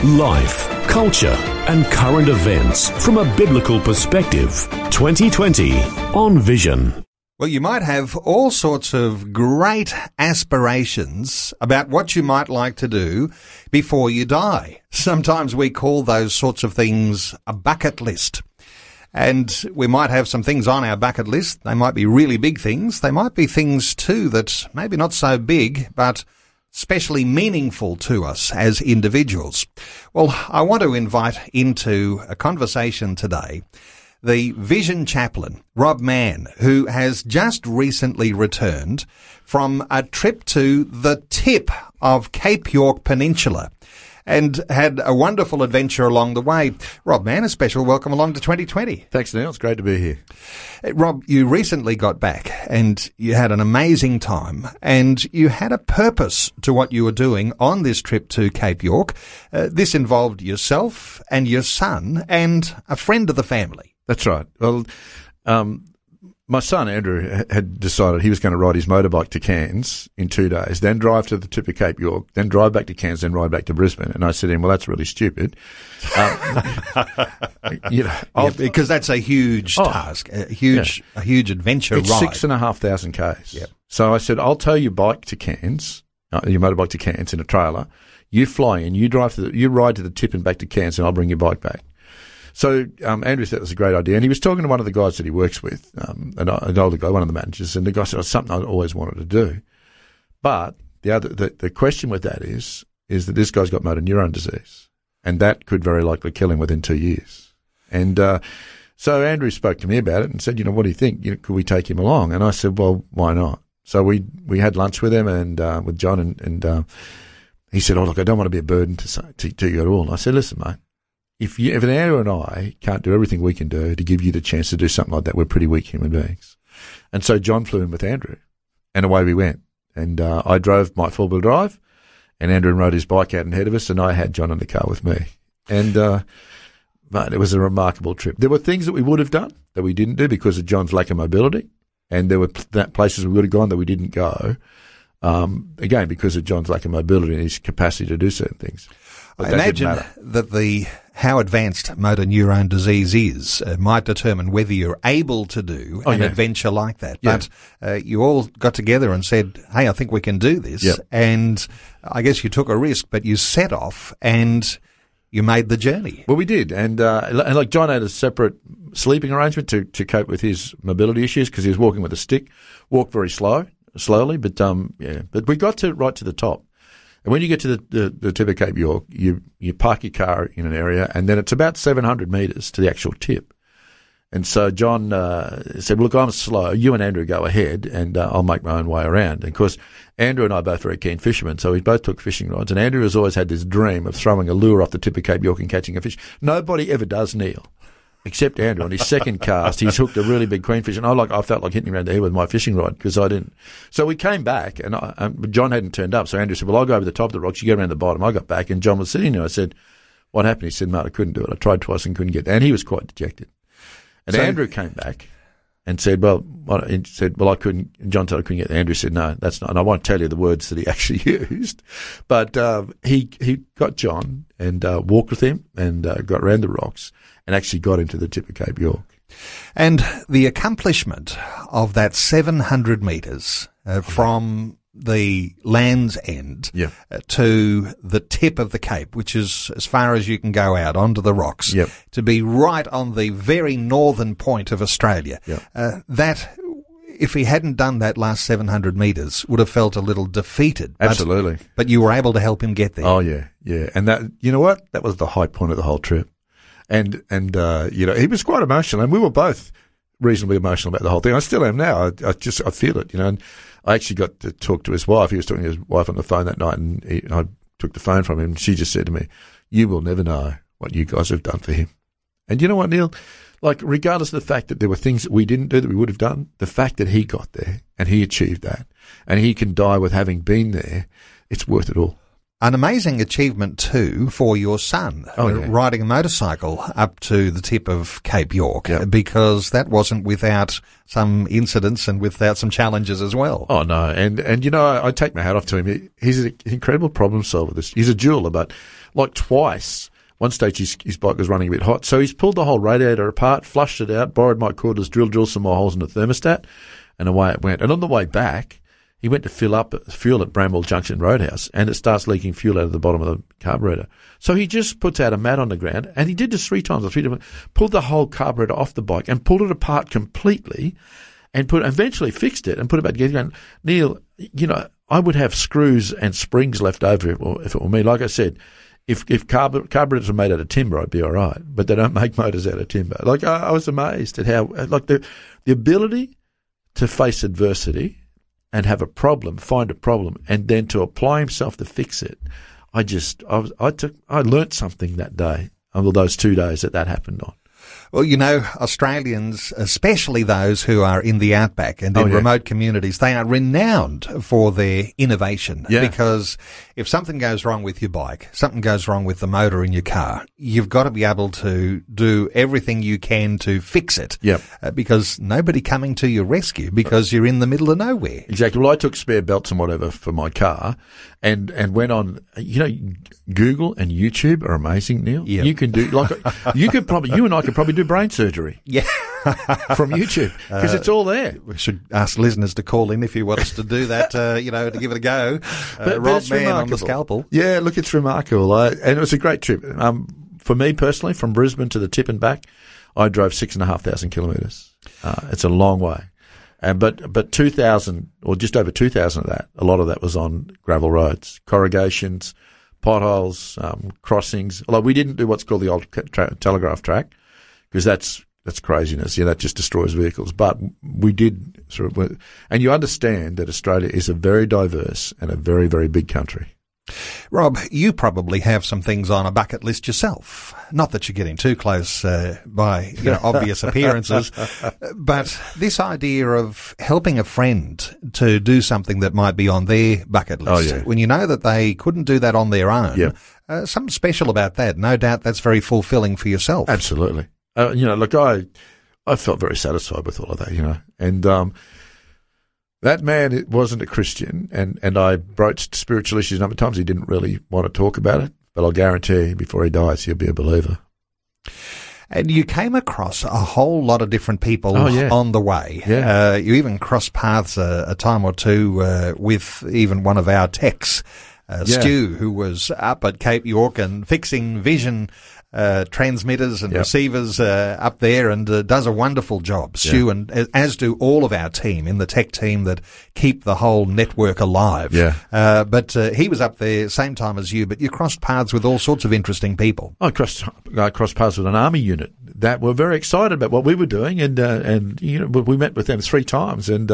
Life, culture, and current events from a biblical perspective. 2020 on Vision. Well, you might have all sorts of great aspirations about what you might like to do before you die. Sometimes we call those sorts of things a bucket list. And we might have some things on our bucket list. They might be really big things. They might be things too that maybe not so big, but especially meaningful to us as individuals. Well, I want to invite into a conversation today the Vision Chaplain, Rob Mann, who has just recently returned from a trip to the tip of Cape York Peninsula and had a wonderful adventure along the way. Rob Mann, a special welcome along to 2020. Thanks, Neil. It's great to be here. Rob, you recently got back and you had an amazing time and you had a purpose to what you were doing on this trip to Cape York. This involved yourself and your son and a friend of the family. That's right. Well, my son Andrew had decided he was going to ride his motorbike to Cairns in 2 days, then drive to the tip of Cape York, then drive back to Cairns, then ride back to Brisbane. And I said to him, well, that's really stupid. Because that's a huge task, a huge adventure it's ride. 6,500 Ks. Yep. So I said, I'll tow your bike to Cairns, your motorbike to Cairns in a trailer. You fly in, you ride to the tip and back to Cairns, and I'll bring your bike back. So Andrew thought it was a great idea, and he was talking to one of the guys that he works with, an older guy, one of the managers, and the guy said, it's something I always wanted to do. But the question with that is that this guy's got motor neurone disease, and that could very likely kill him within 2 years. And so Andrew spoke to me about it and said, what do you think? Could we take him along? And I said, well, why not? So we had lunch with him and with John, and he said, oh, look, I don't want to be a burden to you at all. And I said, listen, mate. If Andrew and I can't do everything we can do to give you the chance to do something like that, we're pretty weak human beings. And so John flew in with Andrew, and away we went. And I drove my four-wheel drive, and Andrew rode his bike out ahead of us, and I had John in the car with me. And mate, it was a remarkable trip. There were things that we would have done that we didn't do because of John's lack of mobility, and there were places we would have gone that we didn't go, again, because of John's lack of mobility and his capacity to do certain things. But I imagine that how advanced motor neurone disease is might determine whether you're able to do an adventure like that. Yeah. But you all got together and said, hey, I think we can do this. Yep. And I guess you took a risk, but you set off and you made the journey. Well, we did. And like John had a separate sleeping arrangement to cope with his mobility issues because he was walking with a stick, walked very slowly. But we got right to the top. And when you get to the tip of Cape York, you park your car in an area, and then it's about 700 metres to the actual tip. And so John said, look, I'm slow. You and Andrew go ahead, and I'll make my own way around. And of course, Andrew and I are both very keen fishermen, so we both took fishing rods. And Andrew has always had this dream of throwing a lure off the tip of Cape York and catching a fish. Nobody ever does, Neil, except Andrew. On his second cast, he's hooked a really big queenfish, and I felt like hitting him around the head with my fishing rod because I didn't. So we came back, and John hadn't turned up. So Andrew said, well, I'll go over the top of the rocks. You go around the bottom. I got back, and John was sitting there. I said, what happened? He said, mate, I couldn't do it. I tried twice and couldn't get there. And he was quite dejected. And Andrew came back and said, well, I couldn't. And John said I couldn't get there. Andrew said, no, that's not. And I won't tell you the words that he actually used. But he got John and walked with him and got around the rocks and actually got into the tip of Cape York. And the accomplishment of that 700 metres from the Land's End to the tip of the Cape, which is as far as you can go out onto the rocks, to be right on the very northern point of Australia. That, if he hadn't done that last 700 metres, would have felt a little defeated. Absolutely. But you were able to help him get there. Oh, yeah. And that, you know what? That was the high point of the whole trip. And he was quite emotional, and we were both reasonably emotional about the whole thing. I still am now. I feel it, and I actually got to talk to his wife. He was talking to his wife on the phone that night, and I took the phone from him, and she just said to me, you will never know what you guys have done for him. And you know what, Neil? Like, regardless of the fact that there were things that we didn't do that we would have done, the fact that he got there and he achieved that, and he can die with having been there, it's worth it all. An amazing achievement too for your son, riding a motorcycle up to the tip of Cape York, because that wasn't without some incidents and without some challenges as well. Oh no, and I take my hat off to him. He's an incredible problem solver. He's a jeweler, but like twice. One stage his bike was running a bit hot, so he's pulled the whole radiator apart, flushed it out, borrowed my cordless drill some more holes in the thermostat, and away it went. And on the way back, he went to fill up fuel at Bramwell Junction Roadhouse, and it starts leaking fuel out of the bottom of the carburetor. So he just puts out a mat on the ground, and he did this 3 times or 3 different, pulled the whole carburetor off the bike and pulled it apart completely, and eventually fixed it and put it back together. And Neil, you know, I would have screws and springs left over if it were me. Like I said, if carburetors were made out of timber, I'd be all right. But they don't make motors out of timber. Like I was amazed at how, like the ability to face adversity and have a problem, find a problem, and then to apply himself to fix it. I learnt something that day, over those 2 days that happened on. Well, you know, Australians, especially those who are in the outback and in remote communities, they are renowned for their innovation. Yeah. Because if something goes wrong with your bike, something goes wrong with the motor in your car, you've got to be able to do everything you can to fix it. Yep. Because nobody coming to your rescue because you're in the middle of nowhere. Exactly. Well, I took spare belts and whatever for my car and went on, you know, Google and YouTube are amazing, Neil. Yep. You can do, like, you and I could probably do brain surgery. Yeah. From YouTube, because it's all there. We should ask listeners to call in if you want us to do that, you know, to give it a go. But Rob it's Mann remarkable. on the scalpel. Yeah, look, it's remarkable. And it was a great trip. For me personally, from Brisbane to the tip and back, I drove 6,500 kilometres. It's a long way. But 2,000 or just over 2,000 of that, a lot of that was on gravel roads, corrugations, potholes, crossings. Although we didn't do what's called the old telegraph track, because that's craziness. Yeah, that just destroys vehicles. But we did sort of, and you understand that Australia is a very diverse and a very, very big country. Rob, you probably have some things on a bucket list yourself. Not that you're getting too close by obvious appearances, but this idea of helping a friend to do something that might be on their bucket list, when you know that they couldn't do that on their own, something special about that. No doubt that's very fulfilling for yourself. Absolutely. Look, I felt very satisfied with all of that, and that man, it wasn't a Christian, and I broached spiritual issues a number of times. He didn't really want to talk about it, but I'll guarantee before he dies, he'll be a believer. And you came across a whole lot of different people on the way. Yeah. You even crossed paths a time or two with even one of our techs, Stu, who was up at Cape York and fixing vision transmitters and receivers up there, and does a wonderful job, Stu, and as do all of our team in the tech team that keep the whole network alive. But he was up there same time as you, but you crossed paths with all sorts of interesting people. I crossed paths with an army unit that were very excited about what we were doing, and we met with them 3 times, and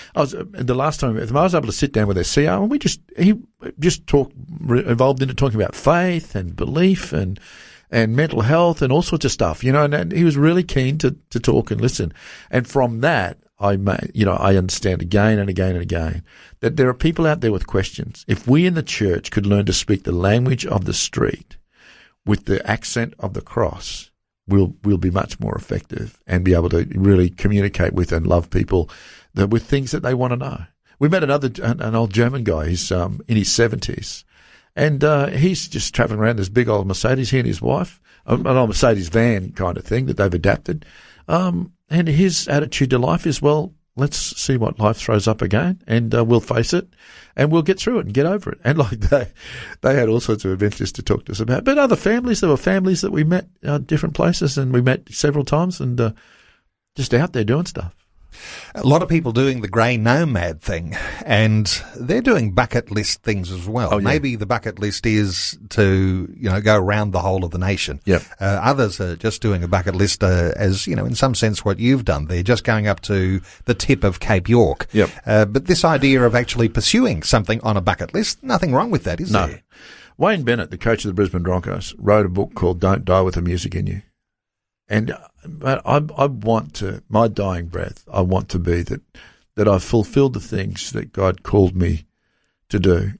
the last time I was able to sit down with their CR, and he just evolved into talking about faith and belief and mental health and all sorts of stuff, and he was really keen to talk and listen. And from that, I understand again and again and again that there are people out there with questions. If we in the church could learn to speak the language of the street with the accent of the cross, we'll be much more effective and be able to really communicate with and love people with things that they want to know. We met an old German guy. He's in his 70s. And he's just travelling around this big old Mercedes, he and his wife, an old Mercedes van kind of thing that they've adapted. And his attitude to life is, well, let's see what life throws up again, and we'll face it, and we'll get through it and get over it. And like they had all sorts of adventures to talk to us about. But other families, there were families that we met at different places, and we met several times, and just out there doing stuff. A lot of people doing the grey nomad thing, and they're doing bucket list things as well. Maybe the bucket list is to, go around the whole of the nation. Others are just doing a bucket list as, in some sense what you've done. They're just going up to the tip of Cape York. But this idea of actually pursuing something on a bucket list, nothing wrong with that, is there? Wayne Bennett, the coach of the Brisbane Broncos, wrote a book called Don't Die with the Music in You. And I want to, my dying breath, I want to be that I've fulfilled the things that God called me to do,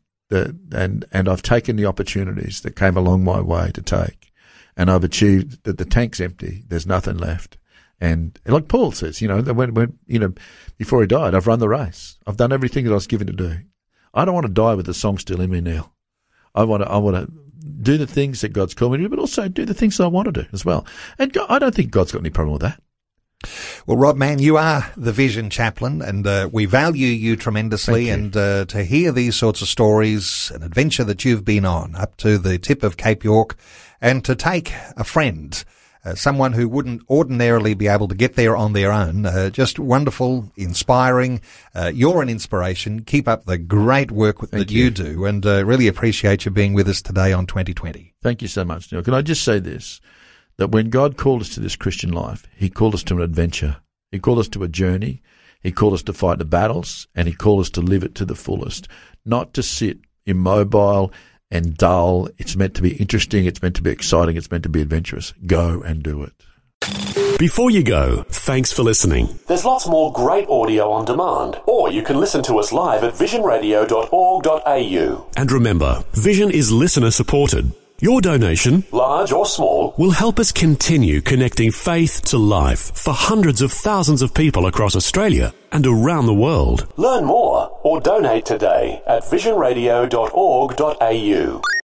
and I've taken the opportunities that came along my way to take, and I've achieved that the tank's empty, there's nothing left. And like Paul says, that when before he died, I've run the race. I've done everything that I was given to do. I don't want to die with the song still in me, Neil. I want to do the things that God's called me to do, but also do the things that I want to do as well. And I don't think God's got any problem with that. Well, Rob Mann, you are the Vision Chaplain, and we value you tremendously. Thank you. And to hear these sorts of stories, an adventure that you've been on up to the tip of Cape York, and to take a friend, someone who wouldn't ordinarily be able to get there on their own, just wonderful, inspiring. You're an inspiration. Keep up the great work that you do, and really appreciate you being with us today on 2020. Thank you so much, Neil. Can I just say this? That when God called us to this Christian life, he called us to an adventure. He called us to a journey. He called us to fight the battles, and he called us to live it to the fullest, not to sit immobile and dull. It's meant to be interesting. It's meant to be exciting. It's meant to be adventurous. Go and do it. Before you go, thanks for listening. There's lots more great audio on demand, or you can listen to us live at visionradio.org.au. And remember, Vision is listener supported. Your donation, large or small, will help us continue connecting faith to life for hundreds of thousands of people across Australia and around the world. Learn more or donate today at visionradio.org.au.